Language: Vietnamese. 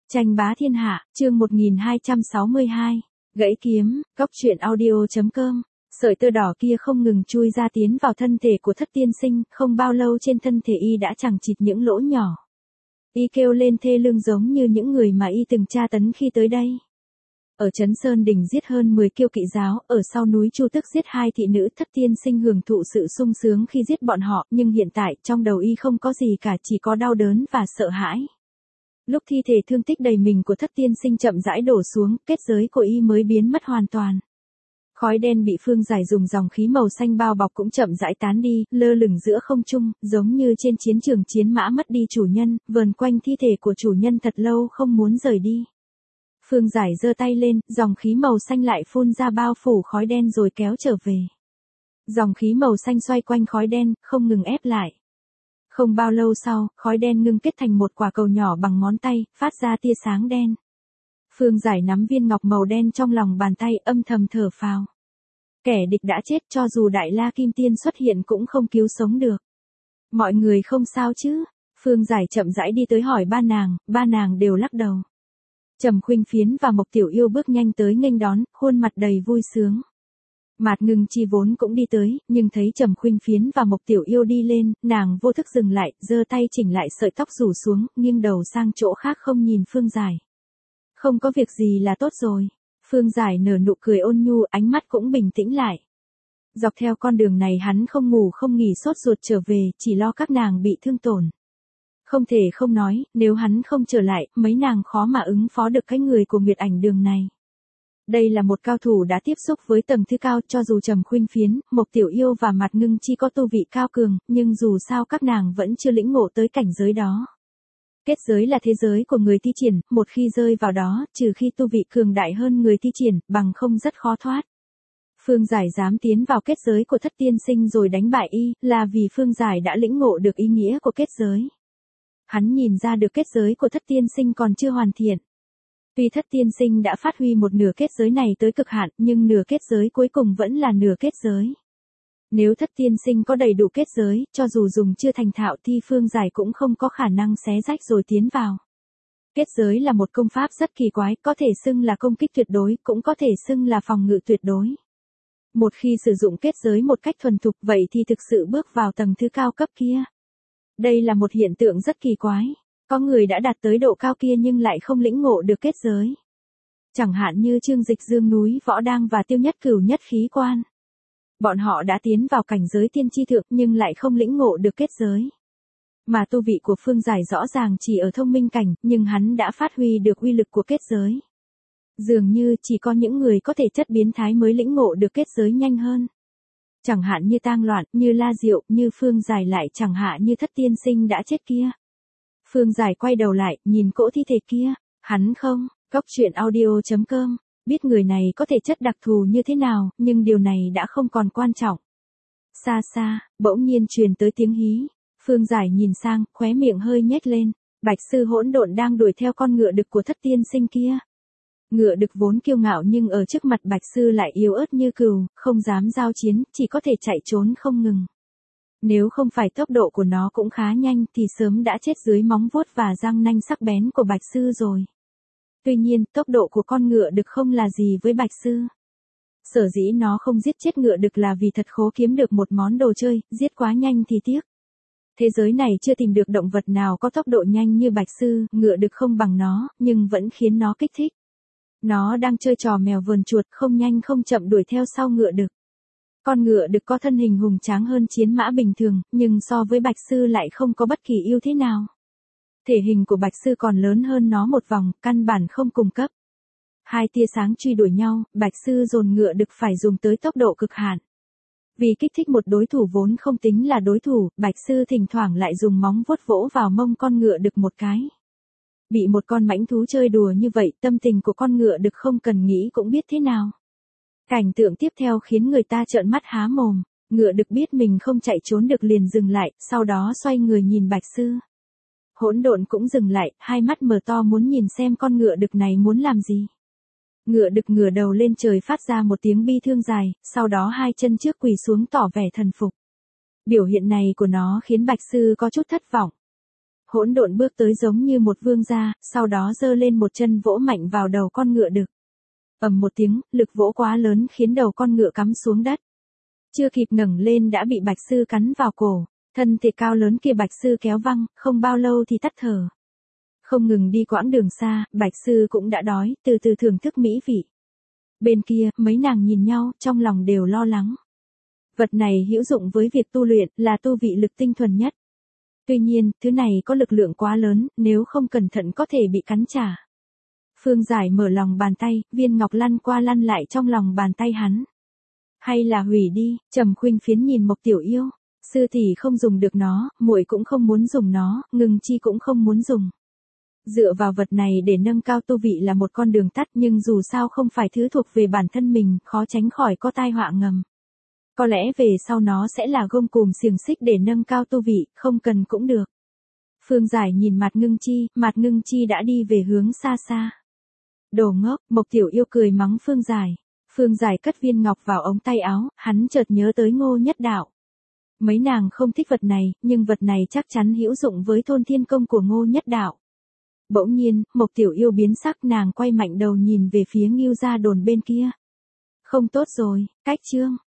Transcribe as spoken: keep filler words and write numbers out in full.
Tranh bá thiên hạ, chương một nghìn hai trăm sáu mươi hai. Gãy kiếm, cóc truyện audio.com. Sợi tơ đỏ kia không ngừng chui ra tiến vào thân thể của Thất tiên sinh, không bao lâu trên thân thể y đã chằng chịt những lỗ nhỏ. Y kêu lên thê lương giống như những người mà y từng tra tấn khi tới đây. Ở Trấn Sơn Đình giết hơn mười kiêu kỵ giáo, ở sau núi Chu Tức giết hai thị nữ, Thất tiên sinh hưởng thụ sự sung sướng khi giết bọn họ, nhưng hiện tại trong đầu y không có gì cả, chỉ có đau đớn và sợ hãi. Lúc thi thể thương tích đầy mình của Thất tiên sinh chậm rãi đổ xuống, kết giới của y mới biến mất hoàn toàn. Khói đen bị Phương Giải dùng dòng khí màu xanh bao bọc cũng chậm rãi tán đi, lơ lửng giữa không trung, giống như trên chiến trường chiến mã mất đi chủ nhân, vờn quanh thi thể của chủ nhân thật lâu không muốn rời đi. Phương Giải giơ tay lên, dòng khí màu xanh lại phun ra bao phủ khói đen rồi kéo trở về. Dòng khí màu xanh xoay quanh khói đen, không ngừng ép lại. Không bao lâu sau, khói đen ngưng kết thành một quả cầu nhỏ bằng ngón tay, phát ra tia sáng đen. Phương Giải nắm viên ngọc màu đen trong lòng bàn tay, âm thầm thở phào. Kẻ địch đã chết, cho dù Đại La Kim Tiên xuất hiện cũng không cứu sống được. Mọi người không sao chứ? Phương Giải chậm rãi đi tới hỏi ba nàng, ba nàng đều lắc đầu. Trầm Khuynh Phiến và Mộc Tiểu Yêu bước nhanh tới nghênh đón, khuôn mặt đầy vui sướng. Mạt Ngưng Chi vốn cũng đi tới, nhưng thấy Trầm Khuynh Phiến và Mộc Tiểu Yêu đi lên, nàng vô thức dừng lại, giơ tay chỉnh lại sợi tóc rủ xuống, nghiêng đầu sang chỗ khác không nhìn Phương Giải. Không có việc gì là tốt rồi. Phương Giải nở nụ cười ôn nhu, ánh mắt cũng bình tĩnh lại. Dọc theo con đường này hắn không ngủ không nghỉ sốt ruột trở về, chỉ lo các nàng bị thương tổn. Không thể không nói, nếu hắn không trở lại, mấy nàng khó mà ứng phó được cái người của Nguyệt Ảnh Đường này. Đây là một cao thủ đã tiếp xúc với tầng thứ cao, cho dù Trầm Khuynh Phiến, Mộc Tiểu Yêu và Mạt Ngưng Chi có tu vị cao cường, nhưng dù sao các nàng vẫn chưa lĩnh ngộ tới cảnh giới đó. Kết giới là thế giới của người thi triển, một khi rơi vào đó, trừ khi tu vị cường đại hơn người thi triển, bằng không rất khó thoát. Phương Giải dám tiến vào kết giới của Thất tiên sinh rồi đánh bại y, là vì Phương Giải đã lĩnh ngộ được ý nghĩa của kết giới. Hắn nhìn ra được kết giới của Thất tiên sinh còn chưa hoàn thiện. Tuy Thất tiên sinh đã phát huy một nửa kết giới này tới cực hạn, nhưng nửa kết giới cuối cùng vẫn là nửa kết giới. Nếu Thất tiên sinh có đầy đủ kết giới, cho dù dùng chưa thành thạo thì Phương Giải cũng không có khả năng xé rách rồi tiến vào. Kết giới là một công pháp rất kỳ quái, có thể xưng là công kích tuyệt đối, cũng có thể xưng là phòng ngự tuyệt đối. Một khi sử dụng kết giới một cách thuần thục vậy thì thực sự bước vào tầng thứ cao cấp kia. Đây là một hiện tượng rất kỳ quái. Có người đã đạt tới độ cao kia nhưng lại không lĩnh ngộ được kết giới. Chẳng hạn như Trương Dịch Dương núi Võ Đang và Tiêu Nhất Cửu Nhất Khí Quan. Bọn họ đã tiến vào cảnh giới tiên chi thượng nhưng lại không lĩnh ngộ được kết giới. Mà tu vị của Phương Giải rõ ràng chỉ ở thông minh cảnh, nhưng hắn đã phát huy được uy lực của kết giới. Dường như chỉ có những người có thể chất biến thái mới lĩnh ngộ được kết giới nhanh hơn. Chẳng hạn như Tang Loạn, như La Diệu, như Phương Giải, lại chẳng hạn như Thất tiên sinh đã chết kia. Phương Giải quay đầu lại, nhìn cỗ thi thể kia. Hắn không, cóc truyện audio.com, biết người này có thể chất đặc thù như thế nào, nhưng điều này đã không còn quan trọng. Xa xa, bỗng nhiên truyền tới tiếng hí. Phương Giải nhìn sang, khóe miệng hơi nhếch lên. Bạch Sư Hỗn Độn đang đuổi theo con ngựa đực của Thất tiên sinh kia. Ngựa đực vốn kiêu ngạo nhưng ở trước mặt Bạch Sư lại yếu ớt như cừu, không dám giao chiến, chỉ có thể chạy trốn không ngừng. Nếu không phải tốc độ của nó cũng khá nhanh thì sớm đã chết dưới móng vuốt và răng nanh sắc bén của Bạch Sư rồi. Tuy nhiên, tốc độ của con ngựa đực không là gì với Bạch Sư. Sở dĩ nó không giết chết ngựa đực là vì thật khó kiếm được một món đồ chơi, giết quá nhanh thì tiếc. Thế giới này chưa tìm được động vật nào có tốc độ nhanh như Bạch Sư, ngựa đực không bằng nó, nhưng vẫn khiến nó kích thích. Nó đang chơi trò mèo vờn chuột, không nhanh không chậm đuổi theo sau ngựa đực. Con ngựa đực có thân hình hùng tráng hơn chiến mã bình thường, nhưng so với Bạch Sư lại không có bất kỳ ưu thế nào. Thể hình của Bạch Sư còn lớn hơn nó một vòng, căn bản không cùng cấp. Hai tia sáng truy đuổi nhau, Bạch Sư dồn ngựa đực phải dùng tới tốc độ cực hạn. Vì kích thích một đối thủ vốn không tính là đối thủ, Bạch Sư thỉnh thoảng lại dùng móng vuốt vỗ vào mông con ngựa đực một cái. Bị một con mãnh thú chơi đùa như vậy, tâm tình của con ngựa đực không cần nghĩ cũng biết thế nào. Cảnh tượng tiếp theo khiến người ta trợn mắt há mồm. Ngựa đực biết mình không chạy trốn được liền dừng lại, sau đó xoay người nhìn Bạch Sư. Hỗn Độn cũng dừng lại, hai mắt mở to muốn nhìn xem con ngựa đực này muốn làm gì. Ngựa đực ngửa đầu lên trời phát ra một tiếng bi thương dài, sau đó hai chân trước quỳ xuống tỏ vẻ thần phục. Biểu hiện này của nó khiến Bạch Sư có chút thất vọng. Hỗn độn bước tới giống như một vương gia, sau đó giơ lên một chân vỗ mạnh vào đầu con ngựa đực. Ầm một tiếng, lực vỗ quá lớn khiến đầu con ngựa cắm xuống đất. Chưa kịp ngẩng lên đã bị Bạch Sư cắn vào cổ, thân thể cao lớn kia Bạch Sư kéo văng, không bao lâu thì tắt thở. Không ngừng đi quãng đường xa, Bạch Sư cũng đã đói, từ từ thưởng thức mỹ vị. Bên kia, mấy nàng nhìn nhau, trong lòng đều lo lắng. Vật này hữu dụng với việc tu luyện, là tu vị lực tinh thuần nhất. Tuy nhiên, thứ này có lực lượng quá lớn, nếu không cẩn thận có thể bị cắn trả. Phương Giải mở lòng bàn tay, viên ngọc lăn qua lăn lại trong lòng bàn tay hắn. Hay là hủy đi, Trầm Khuynh Phiến nhìn Mộc Tiểu Yêu. Sư tỷ không dùng được nó, muội cũng không muốn dùng nó, Ngưng Chi cũng không muốn dùng. Dựa vào vật này để nâng cao tu vị là một con đường tắt, nhưng dù sao không phải thứ thuộc về bản thân mình, khó tránh khỏi có tai họa ngầm. Có lẽ về sau nó sẽ là gông cùm xiềng xích để nâng cao tu vị, không cần cũng được. Phương Giải nhìn Mạt Ngưng Chi, Mạt Ngưng Chi đã đi về hướng xa xa. Đồ ngốc, Mộc Tiểu Yêu cười mắng Phương Giải. Phương Giải cất viên ngọc vào ống tay áo, hắn chợt nhớ tới Ngô Nhất Đạo. Mấy nàng không thích vật này, nhưng vật này chắc chắn hữu dụng với thôn thiên công của Ngô Nhất Đạo. Bỗng nhiên, Mộc Tiểu Yêu biến sắc, nàng quay mạnh đầu nhìn về phía Ngưu Gia Đồn bên kia. Không tốt rồi, cách chương.